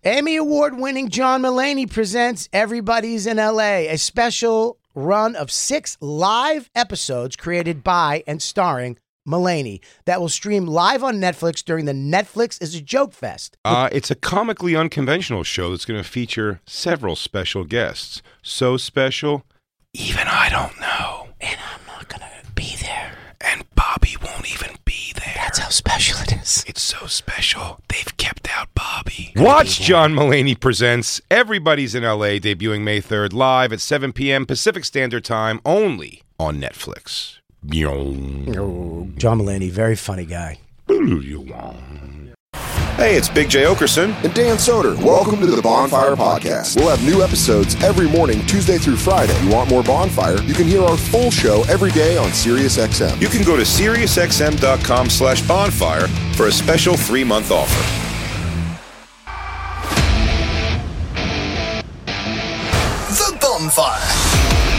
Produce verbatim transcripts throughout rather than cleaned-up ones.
Emmy Award-winning John Mulaney presents Everybody's in L A, a special run of six live episodes created by and starring Mulaney that will stream live on Netflix during the Netflix is a Joke Fest. Uh, it's a comically unconventional show that's going to feature several special guests. So special, even I don't know. And I'm not going to be there. And Bobby won't even be there. That's how special it is. It's so special, they've kept out Bobby. Watch John Mulaney Presents Everybody's in L A, debuting May third, live at seven p.m. Pacific Standard Time, only on Netflix. Oh, John Mulaney, very funny guy. Hey, it's Big J. Okerson and Dan Soder. Welcome to the Bonfire Podcast. We'll have new episodes every morning, Tuesday through Friday. If you want more Bonfire, you can hear our full show every day on SiriusXM. You can go to SiriusXM.com slash bonfire for a special three-month offer. The Bonfire.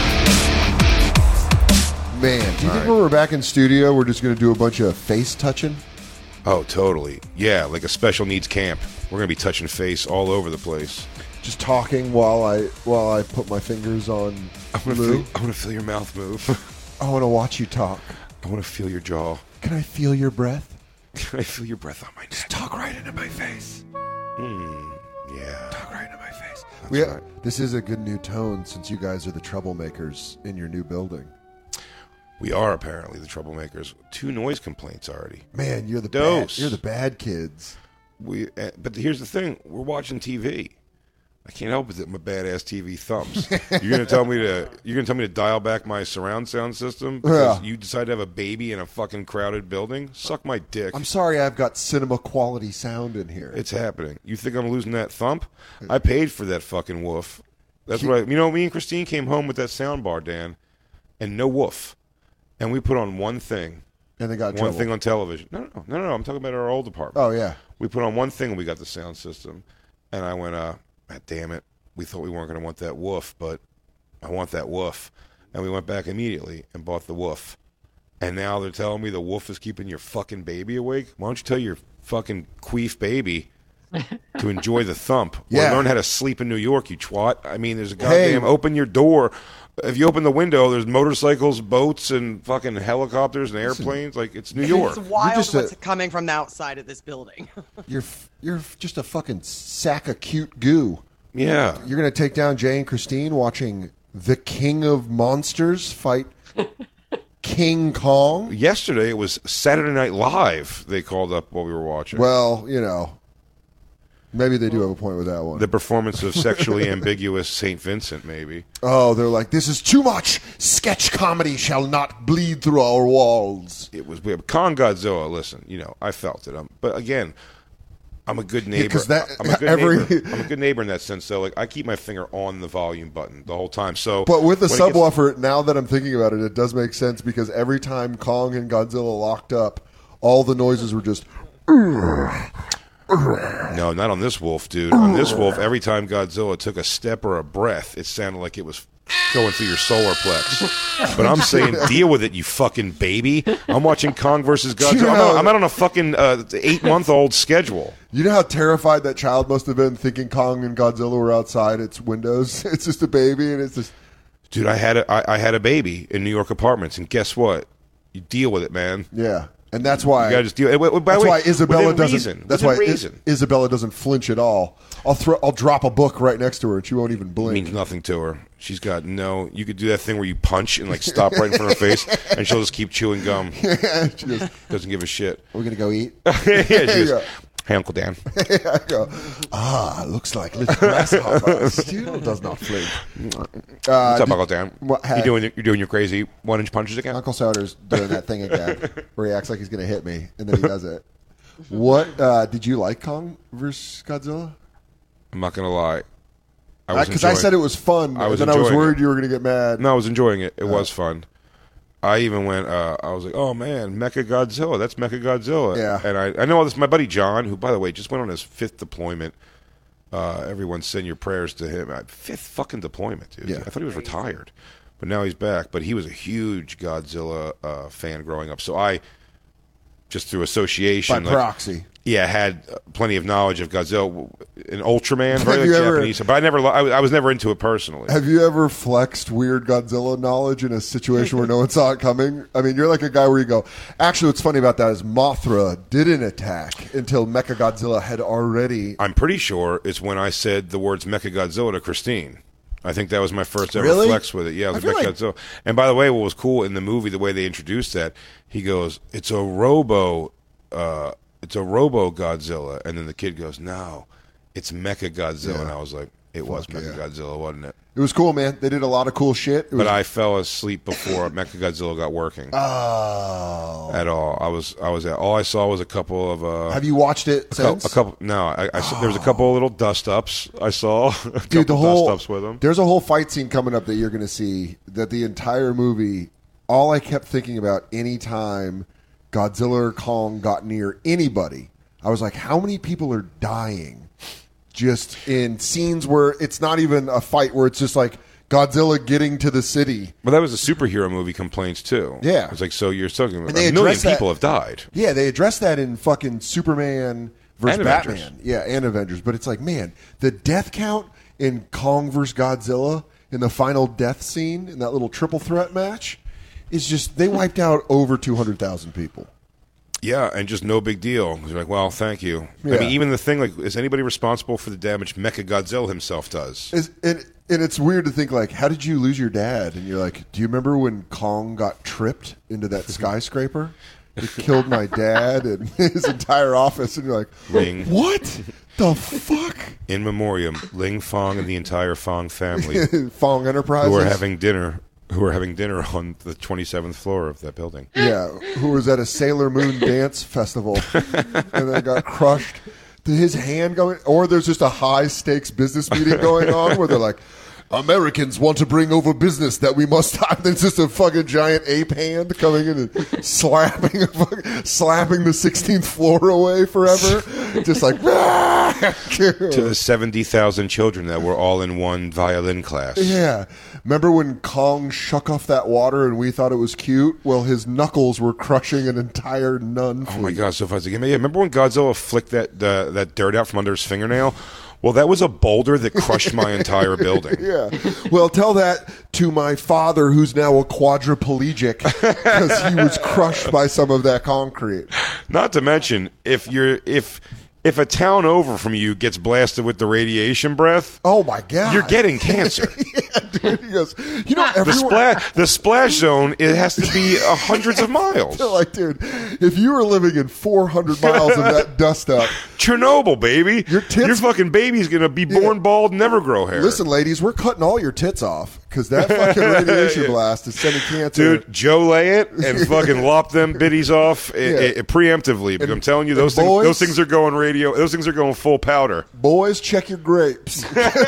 Man, do you All think right. when we're back in studio, we're just going to do a bunch of face touching? Oh, totally. Yeah, like a special needs camp. We're going to be touching face all over the place. Just talking while I while I put my fingers on I want to Lou? feel, I want to feel your mouth move. I want to watch you talk. I want to feel your jaw. Can I feel your breath? Can I feel your breath on my neck? Just talk right into my face. Hmm. Yeah. Talk right into my face. That's We, right. This is a good new tone since you guys are the troublemakers in your new building. We are apparently the troublemakers. Two noise complaints already. Man, you're the Dose. bad, you're the bad kids. We, uh, but here's the thing: we're watching T V. I can't help it that my badass T V thumps. You're gonna tell me to you're gonna tell me to dial back my surround sound system because Yeah. you decide to have a baby in a fucking crowded building? Suck my dick. I'm sorry, I've got cinema quality sound in here. It's happening. You think I'm losing that thump? I paid for that fucking woof. That's what I. You know, me and Christine came home with that sound bar, Dan, and no woof. And we put on one thing. And they got in one trouble. thing on television. No, no, no, no, no. I'm talking about our old apartment. Oh, yeah. We put on one thing and we got the sound system. And I went, uh, ah, damn it. We thought we weren't going to want that woof, but I want that woof. And we went back immediately and bought the woof. And now they're telling me the woof is keeping your fucking baby awake? Why don't you tell your fucking queef baby to enjoy the thump? Yeah. Or learn how to sleep in New York, you twat. I mean, there's a Hey. goddamn open your door. If you open the window, there's motorcycles, boats, and fucking helicopters and airplanes. Like, it's New York. It's wild just a- what's coming from the outside of this building. You're f- you're f- just a fucking sack of cute goo. Yeah. You're going to take down Jay and Christine watching the King of Monsters fight King Kong? Yesterday, it was Saturday Night Live they called up while we were watching. Well, you know, maybe they do have a point with that one. The performance of sexually ambiguous Saint Vincent, maybe. Oh, they're like, this is too much. Sketch comedy shall not bleed through our walls. It was weird. Kong Godzilla, listen, you know, I felt it. Um, but again, I'm a good neighbor. 'cause that- I'm a good every- neighbor. I'm a good neighbor in that sense. So, like, I keep my finger on the volume button the whole time. So, But with the when it gets- subwoofer, now that I'm thinking about it, it does make sense because every time Kong and Godzilla locked up, all the noises were just... No, not on this wolf, dude. On this wolf, every time Godzilla took a step or a breath, it sounded like it was going through your solar plex. But I'm saying, deal with it, you fucking baby. I'm watching Kong versus Godzilla. You know- I'm, out, I'm out on a fucking uh, eight-month-old schedule. You know how terrified that child must have been thinking Kong and Godzilla were outside its windows? It's just a baby, and it's just... Dude, I had a, I, I had a baby in New York apartments, and guess what? You deal with it, man. Yeah. And that's why... You gotta just deal. By the That's way, why Isabella within doesn't. reason, That's within why I- reason. Isabella doesn't flinch at all. I'll throw. I'll drop a book right next to her, and she won't even It blink. means nothing to her. She's got no. You could do that thing where you punch and like stop right in front of her face, and she'll just keep chewing gum. Yeah, she goes, Doesn't give a shit. "We're gonna go eat." yeah, she goes, Yeah. "Hey, Uncle Dan." I go, "Ah, looks like little grasshopper still does not flinch." Uh, What's up, did- Uncle Dan? what- you doing? You're doing your crazy one inch punches again? Uncle Soder's doing that thing again, where he acts like he's gonna hit me, and then he does it. What uh, did you like, Kong versus Godzilla? I'm not gonna lie. I was Because I, enjoying- said it was fun, I was and then I was enjoying worried it. you were gonna get mad. No, I was enjoying it. It was fun. I even went. Uh, I was like, "Oh man, Mecha Godzilla! That's Mecha Godzilla!" Yeah. And I, I know all this. My buddy John, who by the way just went on his fifth deployment. Uh, everyone send your prayers to him. Uh, Fifth fucking deployment, dude. Yeah. I thought he was retired, but now he's back. But he was a huge Godzilla uh, fan growing up. So I, just through association. By like, proxy. Yeah, had plenty of knowledge of Godzilla. An Ultraman, very Have like you ever- Japanese, but I never, I, I was never into it personally. Have you ever flexed weird Godzilla knowledge in a situation where no one saw it coming? I mean, you're like a guy where you go, actually, what's funny about that is Mothra didn't attack until Mechagodzilla had already... I'm pretty sure it's when I said the words Mechagodzilla to Christine. I think that was my first ever Really? flex with it. Yeah, it was I feel like- Mechagodzilla. And by the way, what was cool in the movie, the way they introduced that, he goes, "It's a Robo, uh, it's a Robo Godzilla," and then the kid goes, "No, it's Mechagodzilla," Yeah. and I was like, "It was Fuck yeah. Mechagodzilla, wasn't it?" It was cool, man. They did a lot of cool shit. It was, But I fell asleep before Mechagodzilla got working Oh. at all. I was, I was at all I saw was a couple of. Uh, Have you watched it a couple, since? a couple? No, I, I saw- there was a couple of little dust ups I saw. a couple Dude, the whole dust ups with them. there's a whole fight scene coming up that you're going to see. That the entire movie, all I kept thinking about any time Godzilla or Kong got near anybody, I was like, how many people are dying? Just in scenes where it's not even a fight, where it's just like Godzilla getting to the city. Well, that was a superhero movie complaints too. Yeah. It's like, so you're talking about And they a million address that- people have died. Yeah, they addressed that in fucking Superman versus And Batman. Avengers. Yeah, and Avengers. But it's like, man, the death count in Kong versus Godzilla in the final death scene in that little triple threat match is just, they wiped out over two hundred thousand people. Yeah, and just no big deal. You're like, well, thank you. I Yeah. mean, even the thing, like, is anybody responsible for the damage Mechagodzilla himself does? Is, and, and it's weird to think, like, how did you lose your dad? And you're like, do you remember when Kong got tripped into that skyscraper? It killed my dad and his entire office. And you're like, Ling. what the fuck? In memoriam, Ling Fong and the entire Fong family Fong Enterprises. who are having dinner. Who are having dinner on the twenty-seventh floor of that building? Yeah, who was at a Sailor Moon dance festival and then got crushed. Did his hand going, or there's just a high stakes business meeting going on where they're like, Americans want to bring over business that we must have. There's just a fucking giant ape hand coming in and slapping, a fucking, slapping the sixteenth floor away forever. Just like, To the seventy thousand children that were all in one violin class. yeah. Remember when Kong shook off that water and we thought it was cute? Well, his knuckles were crushing an entire nun. Oh my god, so fuzzy. Yeah, remember when Godzilla flicked that uh, that dirt out from under his fingernail? Well, that was a boulder that crushed my entire building. Yeah. Well, tell that to my father, who's now a quadriplegic, because he was crushed by some of that concrete. Not to mention, if you're if if a town over from you gets blasted with the radiation breath, Oh my god! you're getting cancer. yeah, dude. He goes, you know, The everyone. splash the splash zone, it has to be uh, hundreds of miles. They're like, dude, if you were living in four hundred miles of that dust up, Chernobyl, baby. Your tits- Your fucking baby's gonna be born bald, never grow hair. listen, ladies, we're cutting all your tits off because that fucking radiation Yeah. blast is sending cancer. Dude, Joe lay it and fucking lop them biddies off i- Yeah. i- preemptively. But And- I'm telling you, those and things, boys- those things are going radio. Those things are going full powder. Boys, check your grapes.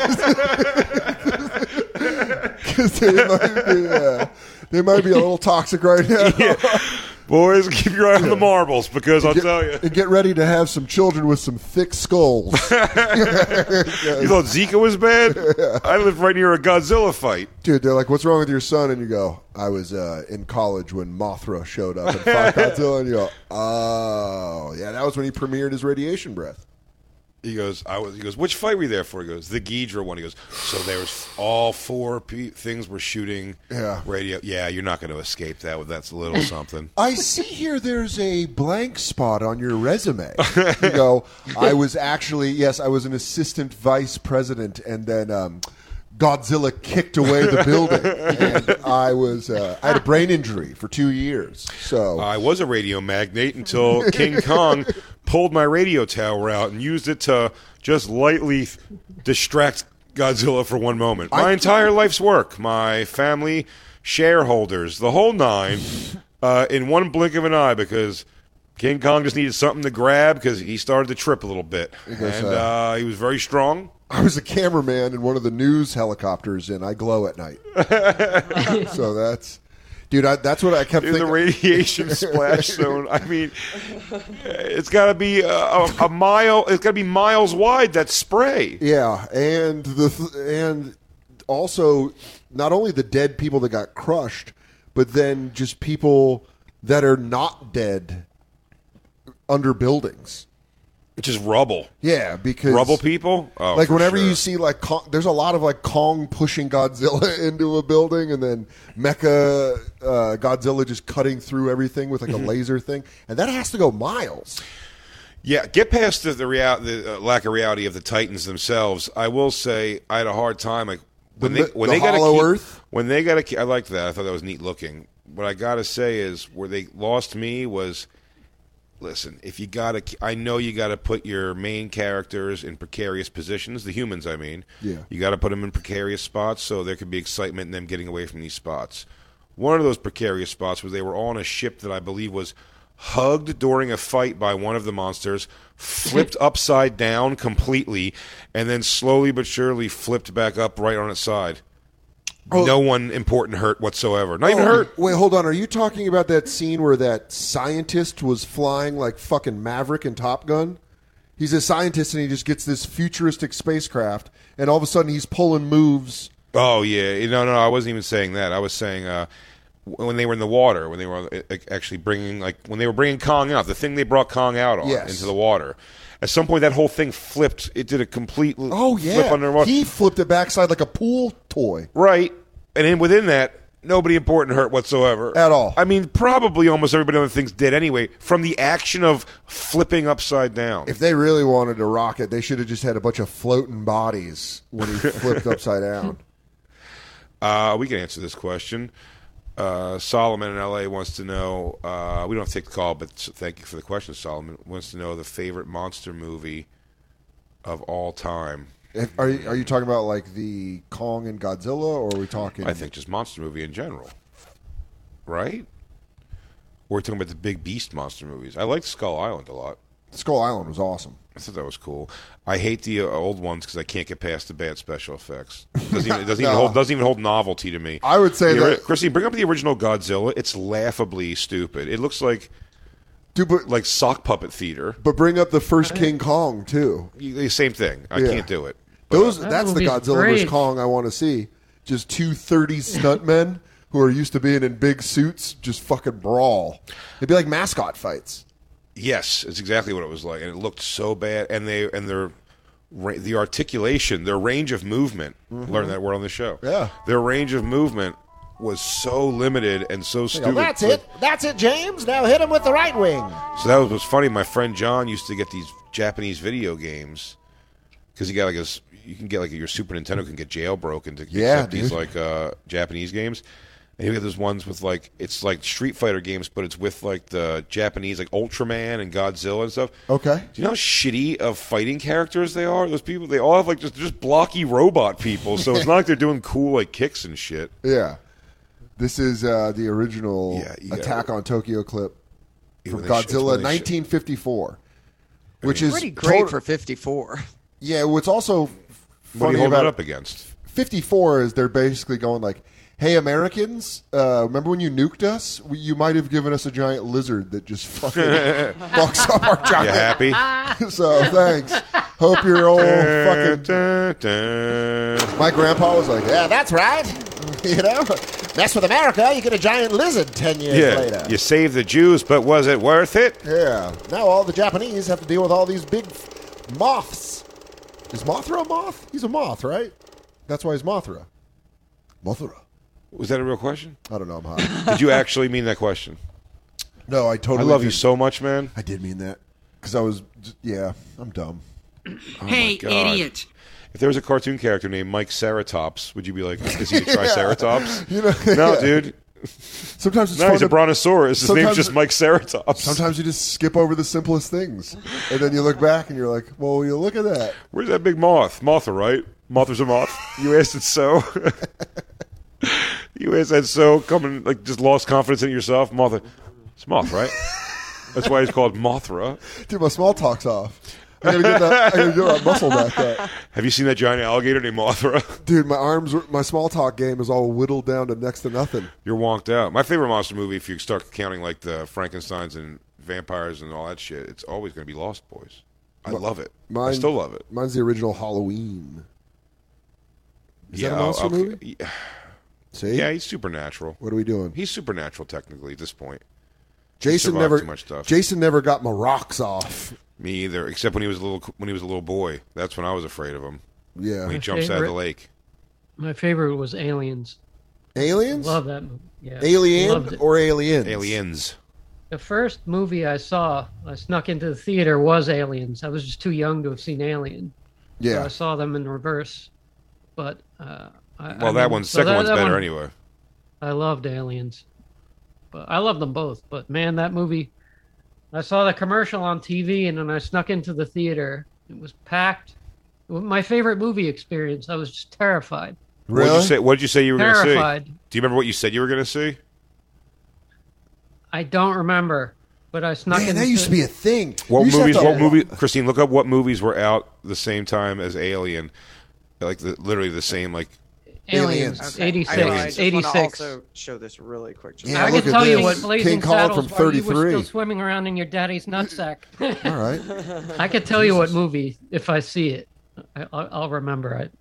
Because they, might be, uh, they might be a little toxic right now. Boys, keep your eye on the marbles because I'll Get, tell you. and get ready to have some children with some thick skulls. You thought Zika was bad? I live right near a Godzilla fight. Dude, they're like, what's wrong with your son? And you go, I was uh, in college when Mothra showed up and fought Godzilla. And you go, oh, yeah, that was when he premiered his radiation breath. He goes, I was. He goes, which fight were you there for? He goes, the Ghidra one. He goes, so there was all four pe- things were shooting Yeah. radio. Yeah, you're not going to escape that. That's a little something. I see here there's a blank spot on your resume. You go, I was actually, yes, I was an assistant vice president, and then um, Godzilla kicked away the building. And I was, uh, I had a brain injury for two years. So I was a radio magnate until King Kong pulled my radio tower out and used it to just lightly distract Godzilla for one moment. My I- entire life's work, my family, shareholders, the whole nine, uh, in one blink of an eye because King Kong just needed something to grab because he started to trip a little bit. goes, and uh, uh, he was very strong. I was a cameraman in one of the news helicopters, and I glow at night. So that's, dude, I, that's what I kept In the thinking. radiation splash zone. I mean, it's got to be a, a, a mile. It's got to be miles wide. That spray. Yeah, and the th- and also not only the dead people that got crushed, but then just people that are not dead under buildings. It's just rubble. Yeah, because Rubble people? Oh, like for whenever sure. you see like Kong, there's a lot of like Kong pushing Godzilla into a building, and then Mecha uh, Godzilla just cutting through everything with like Mm-hmm. a laser thing, and that has to go miles. Yeah, get past the the, real, the uh, lack of reality of the Titans themselves. I will say I had a hard time like when The- they when the they got Hollow keep, Earth? when they got to I liked that. I thought that was neat looking. What I got to say is where they lost me was listen, if you got to I know you got to put your main characters in precarious positions, the humans I mean. Yeah. You got to put them in precarious spots so there could be excitement in them getting away from these spots. One of those precarious spots was they were all on a ship that I believe was hugged during a fight by one of the monsters, flipped upside down completely, and then slowly but surely flipped back up right on its side. Oh. No one important hurt whatsoever. Not even hurt. Wait, hold on. Are you talking about that scene where that scientist was flying like fucking Maverick in Top Gun? He's a scientist and he just gets this futuristic spacecraft, and all of a sudden he's pulling moves. Oh, yeah. No, no, I wasn't even saying that. I was saying uh, when they were in the water, when they were uh, actually bringing, like, when they were bringing Kong out, the thing they brought Kong out on Yes. into the water. At some point, that whole thing flipped. It did a complete Oh flip yeah, underwater. he flipped it backside like a pool toy. Right. And then within that, nobody important hurt whatsoever. At all. I mean, probably almost everybody on the things did anyway, from the action of flipping upside down. If they really wanted to rock it, they should have just had a bunch of floating bodies when he flipped upside down. Uh, we can answer this question. Uh, Solomon in L A wants to know, uh, we don't have to take the call, but thank you for the question, Solomon. Wants to know the favorite monster movie of all time. If, are you, are you talking about like the Kong and Godzilla, or are we talking? I think just monster movie in general. Right? We're talking about the big beast monster movies. I liked Skull Island a lot. Skull Island was awesome. I thought that was cool. I hate the uh, old ones because I can't get past the bad special effects. It doesn't even, it doesn't even No. hold doesn't even hold novelty to me. I would say The ori- that- Christine, bring up the original Godzilla. It's laughably stupid. It looks like Dude, but like sock puppet theater. but bring up the first King Kong too. You- Same thing. I Yeah. can't do it. Those That that's the movie's Godzilla versus great. Kong I want to see. Just two thirties stuntmen who are used to being in big suits just fucking brawl. It'd be like mascot fights. Yes, it's exactly what it was like, and it looked so bad. And they and their ra- the articulation, their range of movement. Learned that word on the show. Mm-hmm. Yeah. Their range of movement was so limited and so stupid. That's Like, it. That's it, James. Now hit him with the right wing. So that was what's funny. My friend John used to get these Japanese video games because you got like a s- you can get like your Super Nintendo can get jailbroken to Yeah, accept these dude. like uh, Japanese games. And you get those ones with like it's like Street Fighter games, but it's with like the Japanese like Ultraman and Godzilla and stuff. Okay. Do you know how shitty of fighting characters they are? Those people, they all have like just just blocky robot people. So it's not like they're doing cool like kicks and shit. Yeah. This is uh, the original Yeah, you gotta- Attack on Tokyo clip Yeah, from when they sh- it's when Godzilla they sh- nineteen fifty-four, which is Pretty great tot- for fifty-four. Yeah, what's also What are funny you holding about it up against? fifty-four is they're basically going like, "Hey Americans, uh, remember when you nuked us? We, you might have given us a giant lizard that just fucking fucks up our You giant." happy? So thanks. Hope you're all fucking. Dun, dun. My grandpa was like, Yeah, that's right. You know, mess with America, you get a giant lizard ten years Yeah, later. you saved the Jews, but was it worth it? "Yeah, Now all the Japanese have to deal with all these big moths. is Mothra a moth? He's a moth, right? That's why he's Mothra. Mothra. Was that a real question? I don't know. I'm high. Did you actually mean that question? No, I I totally. love you did. so much, man. I did mean that because I was. Yeah, I'm dumb. hey, God. idiot. If there was a cartoon character named Mike Ceratops, would you be like, is he a Triceratops? You know, No, yeah. dude. Sometimes it's No, fun he's a to- brontosaurus. His name's sometimes- just Mike Ceratops. Sometimes you just skip over the simplest things, and then you look back and you're like, "Well, you look at that." Where's that big moth? Mothra, right? Mothra's a moth. You asked it so. You asked that so. Coming, like, just lost confidence in yourself. Mothra. It's a moth, right? That's why he's called Mothra. Dude, my small talk's off. I gotta get that. I gotta get that muscle back up. Have you seen that giant alligator named Mothra? Dude, my arms, are- my small talk game is all whittled down to next to nothing. You're wonked out. My favorite monster movie, if you start counting like the Frankensteins and vampires and all that shit, it's always going to be Lost Boys. I love it. I Mine- still love it. Mine's the original Halloween. Is yeah, that a monster okay. movie? Yeah, See? yeah, he's supernatural. What are we doing? He's supernatural technically at this point. Jason survived never. too much stuff. Jason never got my rocks off. Me either, except when he was a little when he was a little boy. That's when I was afraid of him. Yeah. When he My jumps out of the favorite- lake. My favorite was Aliens. Aliens? Love that movie. Yeah, loved Alien it. or aliens? Aliens. The first movie I saw, I snuck into the theater, was Aliens. I was just too young to have seen Alien. So Yeah. I saw them in reverse. But uh, I, Well, I that mean, one's so second that- one's that better one- anyway. I loved Aliens. But I love them both. But man, that movie, I saw the commercial on T V and then I snuck into the theater. It was packed. It was my favorite movie experience. I was just terrified. What did you say? What did you say you were going to see? Terrified. Do you remember what you said you were going to see? I don't remember, but I snuck Man, into that used to be a thing. What You used to have movies? to- What movie? Christine, look up what movies were out the same time as Alien, like the, literally the same. Like Aliens. Aliens. Okay, I, eighty-six. know, I just eighty-six. want to also show this really quick. Just Yeah, I look can at tell you this. what Blazing King Kong Saddles from while you were thirty-three. still swimming around in your daddy's nutsack. All right. I could tell you what movie if I see it. I, I'll, I'll remember it.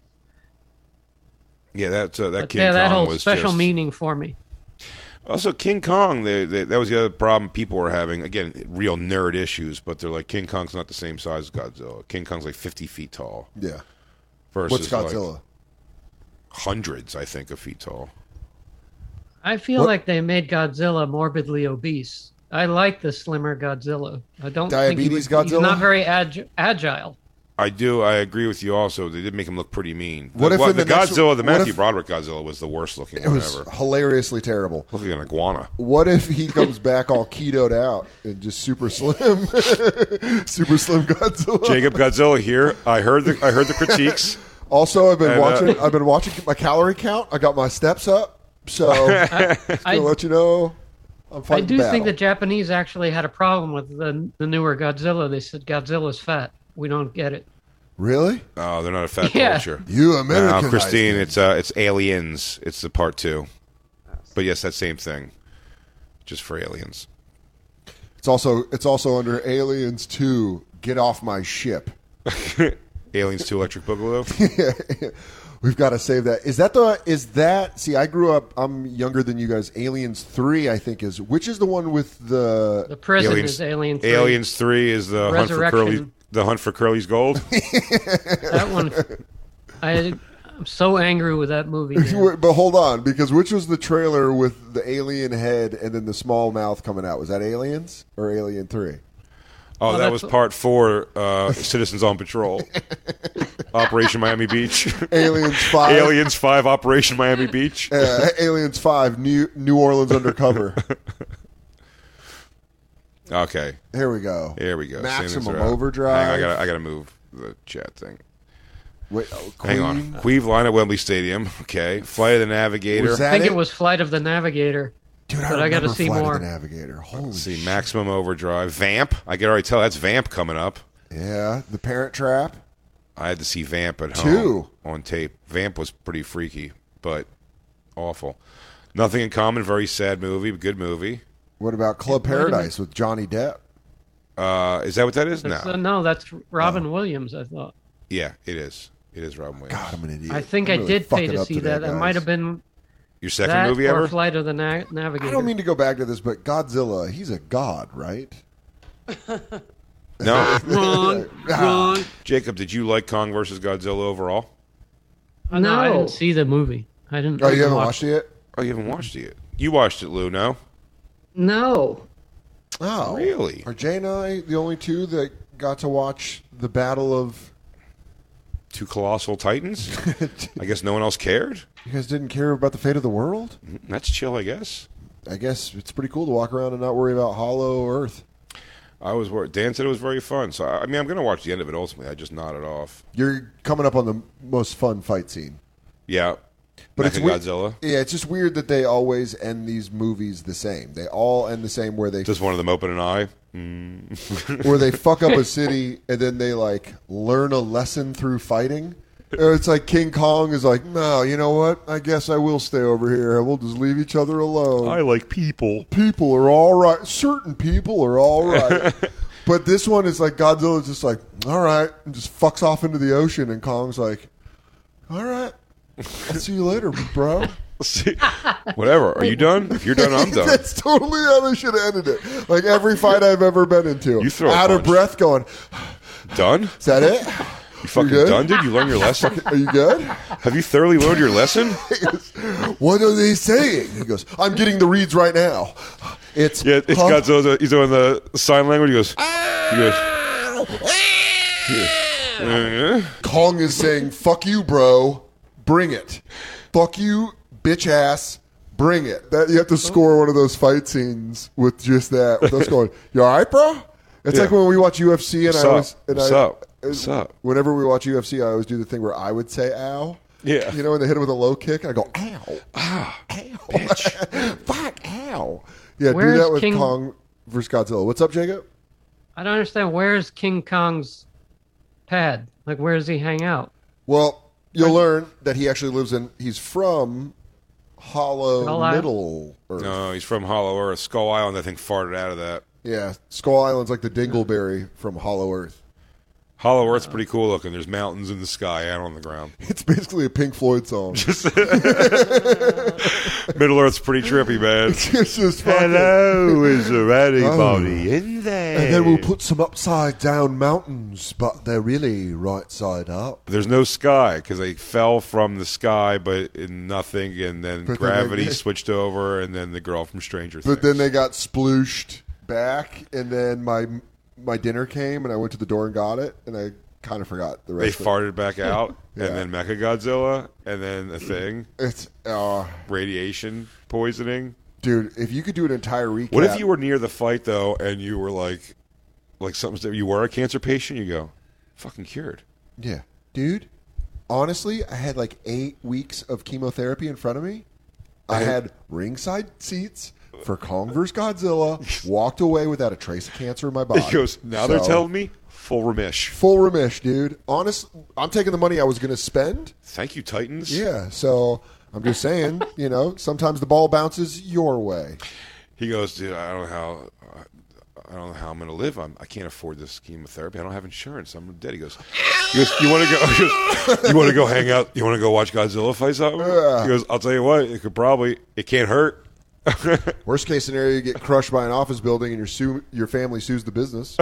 yeah, that uh, that But King yeah, Kong that holds was special just, meaning for me. Also, King Kong, they, they, that was the other problem people were having. Again, real nerd issues, but they're like, King Kong's not the same size as Godzilla. King Kong's like fifty feet tall Yeah. versus What's like Godzilla? hundreds, I think, of feet tall. I feel What- like they made Godzilla morbidly obese. I like the slimmer Godzilla. I don't Diabetes think he was, he's Godzilla? not very ag- agile. I do. I agree with you. Also, they did make him look pretty mean. What the, if what- in the, the next- Godzilla, the what Matthew if- Broderick Godzilla, was the worst looking It one was ever. hilariously terrible. Looking like an iguana. What if he comes back all ketoed out and just super slim, super slim Godzilla? Jacob Godzilla here. I heard the I heard the critiques. Also, I've been And, uh, watching. I've been watching my calorie count. I got my steps up, so I, I'll let you know. I'm I fighting do battle. think the Japanese actually had a problem with the, the newer Godzilla. They said Godzilla's fat. We don't get it. Really, Oh, they're not a fat Yeah. culture. you No, American, Christine, it's uh, it's Aliens. It's the part two. But yes, that same thing, just for aliens. It's also it's also under Aliens two. Get off my ship. Aliens two, Electric Boogaloo. We've got to save that. Is that the? Is that? See, I grew up. I'm younger than you guys. Aliens three, I think, is which is the one with the. The prison Aliens, is Alien three. Aliens three is the hunt for Resurrection. Curly. The hunt for Curly's gold. That one, I, I'm so angry with that movie. man. Wait, but hold on, because which was the trailer with the alien head and then the small mouth coming out? Was that Aliens or Alien three? Oh, Well, that that's- was part four. Uh, Citizens on Patrol. Operation Miami Beach. Aliens five. Aliens five. Operation Miami Beach. Uh, Aliens five. New New Orleans Undercover. Okay, Here we go. here we go. Maximum Sinners are out. Overdrive. Hang on, I gotta, I gotta move the chat thing. Wait, oh, Hang on. Queen? Queeve line at Wembley Stadium. Okay. Flight of the Navigator. Was that I think it? it was Flight of the Navigator. Dude, I but I gotta remember see Flight more. of the Navigator. Holy Let's see, shit. Maximum Overdrive. Vamp. I can already tell that's Vamp coming up. Yeah, The Parent Trap. I had to see Vamp at home Two. on tape. Vamp was pretty freaky, but awful. Nothing in Common. Very sad movie. Good movie. What about Club wait a minute. Paradise with Johnny Depp? Uh, is that what that is? That's, No. uh, no, that's Robin Williams. I thought. Yeah, it is. It is Robin Williams. God, I'm an idiot. I think I'm I really did pay fucking to up see today, that. That guys. might have been Your second that movie or ever? Flight of the Na- Navigator. I don't mean to go back to this, but Godzilla, he's a god, right? No. Wrong, wrong. Jacob, did you like Kong versus Godzilla overall? Oh, no, I No. didn't see the movie. I didn't. Oh, I you didn't haven't watch watched it yet? Oh, you haven't watched it yet. You watched it, Lou, no? No. Oh, Really? Are Jay and I the only two that got to watch the Battle of? Two colossal titans? I guess no one else cared? You guys didn't care about the fate of the world? That's chill, I guess. I guess it's pretty cool to walk around and not worry about Hollow Earth. I was worried. Dan said it was very fun. So, I mean, I'm going to watch the end of it ultimately. I just nodded off. You're coming up on the most fun fight scene. Yeah. But it's weird- Godzilla. Yeah, it's just weird that they always end these movies the same. They all end the same, where they Does one of them open an eye? where they fuck up a city and then they like learn a lesson through fighting. Or it's like King Kong is like, no, you know what? I guess I will stay over here. We'll just leave each other alone. like people. People are all right. Certain people are all right. But this one is like Godzilla's just like, all right, and just fucks off into the ocean, and Kong's like, all right, I'll see you later, bro. See, whatever. Are you done? If you're done, I'm done. That's totally how they should have ended it. Like every fight I've ever been into. You throw a out of punch. breath going, Done? is that it? You fucking good? done, dude? You learned your lesson? Are you good? Have you thoroughly learned your lesson? What are they saying? He goes, I'm getting the reads right now. It's Yeah, it's huh? Godzilla. He's doing the sign language. He goes, he goes, he goes, uh, Kong is saying, fuck you, bro. Bring it. Fuck you, bitch ass. Bring it. That you have to score one of those fight scenes with just that. With us going, you all right, bro? It's Yeah. like when we watch U F C and What's I up? always and What's I, up? What's up? Whenever we watch U F C, I always do the thing where I would say ow. Yeah. You know, when they hit him with a low kick, I go, ow. ah, Ow. Fuck, ow. Yeah, Where's do that with King- Kong versus Godzilla. What's up, Jacob? I don't understand. Where's King Kong's pad? Like, where does he hang out? Well, you'll learn that he actually lives in, he's from Hollow Skull Island? Middle Earth. no, he's from Hollow Earth. Skull Island, I think, farted out of that. Yeah, Skull Island's like the Dingleberry from Hollow Earth. Hollow Earth's pretty cool looking. There's mountains in the sky and on the ground. It's basically a Pink Floyd song. Middle Earth's pretty trippy, man. It's just fucking... Hello, is there anybody Oh. in there? And then we'll put some upside down mountains, but they're really right side up. There's no sky because they fell from the sky, but in nothing, and then But then gravity they- switched over, and then the girl from Stranger But Things. then they got splooshed back, and then my my dinner came, and I went to the door and got it, and I kind of forgot the They rest of farted back out, Yeah. and then Mechagodzilla, and then a thing, it. It's, uh, radiation poisoning. dude, if you could do an entire recap. What if you were near the fight though, and you were like, like something? You were a cancer patient. You go, fucking cured. Yeah. Dude, honestly, I had like eight weeks of chemotherapy in front of me. I had ringside seats for Kong versus Godzilla, walked away without a trace of cancer in my body. He goes, now they're So, telling me full remish. full remish, dude. Honest, I'm taking the money I was going to spend. Thank you, Titans. Yeah, so I'm just saying, you know, sometimes the ball bounces your way. He goes, dude, I don't know how. I don't know how I'm going to live. I'm, I can't afford this chemotherapy. I don't have insurance. I'm dead. He goes, he goes you want to go? He goes, you want to go hang out? You want to go watch Godzilla fight something? Yeah. He goes, I'll tell you what. It could probably. It can't hurt. Worst case scenario, you get crushed by an office building and your sue, your family sues the business.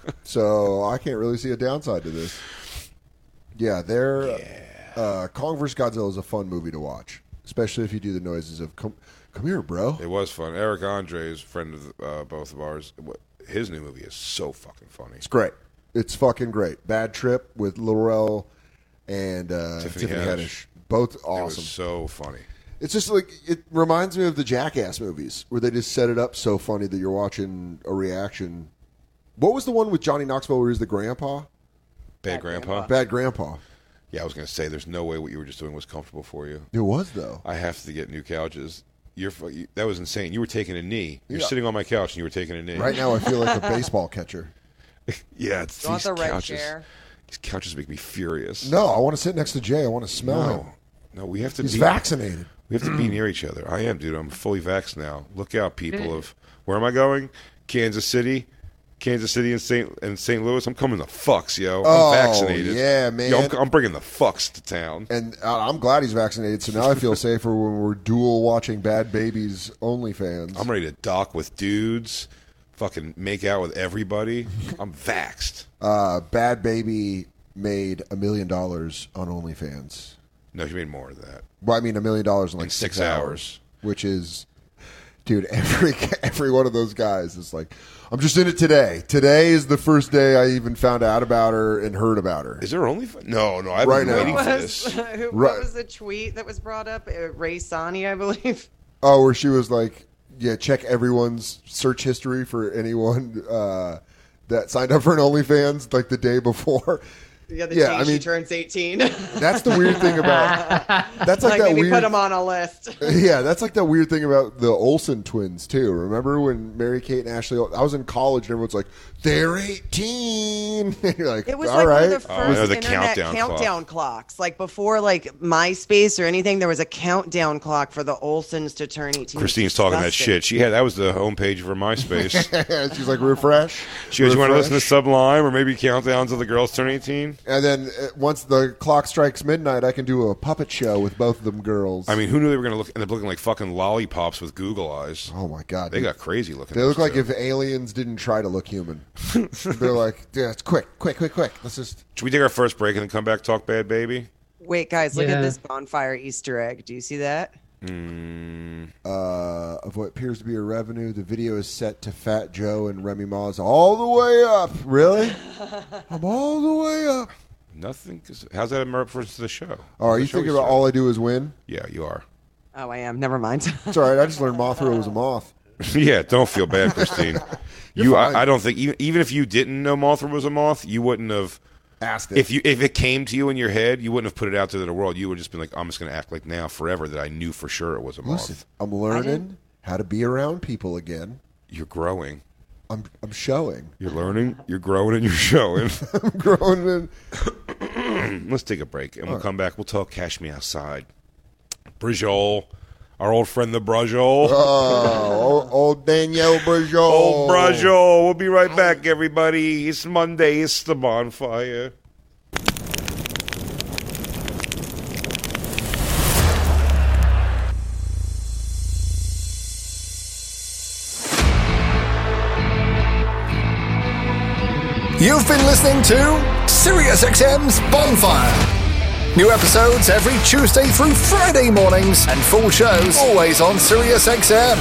So I can't really see a downside to this. Yeah, they're uh, Kong versus Godzilla is a fun movie to watch, especially if you do the noises of "Come, come here, bro." It was fun. Eric Andre is a friend of uh, both of ours. His new movie is so fucking funny. It's great. It's fucking great. Bad Trip with Laurel and uh, Tiffany Tiffany, Haddish. Haddish. Both It awesome. was so funny. It's just like it reminds me of the Jackass movies where they just set it up so funny that you're watching a reaction. What was the one with Johnny Knoxville where he's the grandpa? Bad Grandpa. Bad Grandpa. Yeah, I was going to say, there's no way what you were just doing was comfortable for you. It was though. I have to get new couches. You're fu- you, that was insane. You were taking a knee. You're Yeah. sitting on my couch and you were taking a knee. Right now, I feel like a baseball catcher. Yeah, it's You want these the red couches. chair? These couches make me furious. No, I want to sit next to Jay. I want to smell him. no, no, we have to. He's be, vaccinated. We have to be near each other. I am, dude. I'm fully vaxxed now. Look out, people of where am I going? Kansas City, Kansas City and Saint and Saint Louis. I'm coming to fucks, yo. I'm Oh, vaccinated. yeah, man. Yo, I'm, I'm bringing the fucks to town. And uh, I'm glad he's vaccinated, so now I feel safer when we're dual watching Bad Babies OnlyFans. I'm ready to dock with dudes, fucking make out with everybody. I'm vaxxed. Uh, Bad Baby made a million dollars on OnlyFans. No, she made more than that. Well, I mean, a million dollars in like In six, six hours, hours. which is, dude, every every one of those guys is like, I'm just in it today. Today is the first day I even found out about her and heard about her. Is there only? No, no. I've Right been now. waiting for Was, this. who, Right. What was the tweet that was brought up? Uh, Ray Sani, I believe. Oh, where she was like, yeah, check everyone's search history for anyone uh, that signed up for an OnlyFans like the day before. Yeah, the Yeah, day I she mean- turns eighteen. That's the weird thing about. That's like, like that maybe weird. put him on a list. Yeah, that's like that weird thing about the Olsen twins too. Remember when Mary Kate and Ashley? I was in college and everyone's like, they're eighteen. You're like, It was all like right. one of the Oh, I know first the internet countdown countdown, clock. clocks. Like before, like MySpace or anything, there was a countdown clock for the Olsons to turn eighteen. Christine's talking that Disgusting. shit. She had that was the homepage of her MySpace. She's like, refresh. She goes, "You want to listen to refresh." Sublime or maybe countdowns of the girls turn eighteen?" And then uh, once the clock strikes midnight, I can do a puppet show with both of them girls. I mean, who knew they were going to look end up looking like fucking lollipops with Google eyes? oh my god, They got crazy looking. They look those like two. if aliens didn't try to look human. They're like, yeah, it's quick, quick, quick, quick. Let's just. Should we take our first break and then come back talk Bad Baby? Wait, guys, look Yeah. at this bonfire Easter egg. Do you see that? Mm, Uh, of what appears to be a revenue, the video is set to Fat Joe and Remy Ma's all the way up. Really? I'm all the way up. nothing. 'Cause how's that a reference to the show? Oh, are The you show thinking we about saw. all I do is win? Yeah, you are. Oh, I am. Never mind. It's all right. I just learned Mothra was a moth. Yeah, don't feel bad, Christine. You're you, fine. I, I don't think even even if you didn't know Mothra was a moth, you wouldn't have. Asked it. If you if it came to you in your head, you wouldn't have put it out there to the world. You would just been like, I'm just going to act like now forever that I knew for sure it was a moth. Listen, I'm learning how to be around people again. You're growing. I'm I'm showing. You're learning. You're growing, and you're showing. I'm growing. In. Let's take a break, and we'll come back. We'll talk Cash Me Outside. Brajol, our old friend the Brajol. Oh, old, old Danielle Brajol. Old Brajol. We'll be right back, everybody. It's Monday. It's the bonfire. You've been listening to SiriusXM's Bonfire. New episodes every Tuesday through Friday mornings, and full shows always on SiriusXM.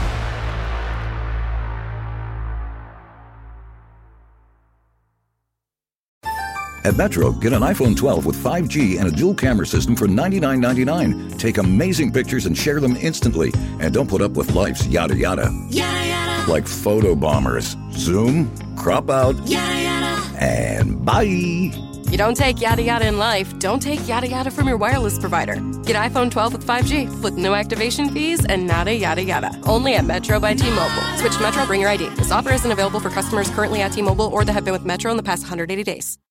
At Metro, get an iPhone twelve with five G and a dual camera system for ninety-nine ninety-nine. Take amazing pictures and share them instantly. And don't put up with life's yada yada. Yada yada. Like photo bombers. Zoom, crop out, Yada yada. and bye. You don't take yada yada in life, don't take yada yada from your wireless provider. Get iPhone twelve with five G with no activation fees and nada yada yada. Only at Metro by T-Mobile. Switch to Metro, bring your I D. This offer isn't available for customers currently at T-Mobile or that have been with Metro in the past one hundred eighty days.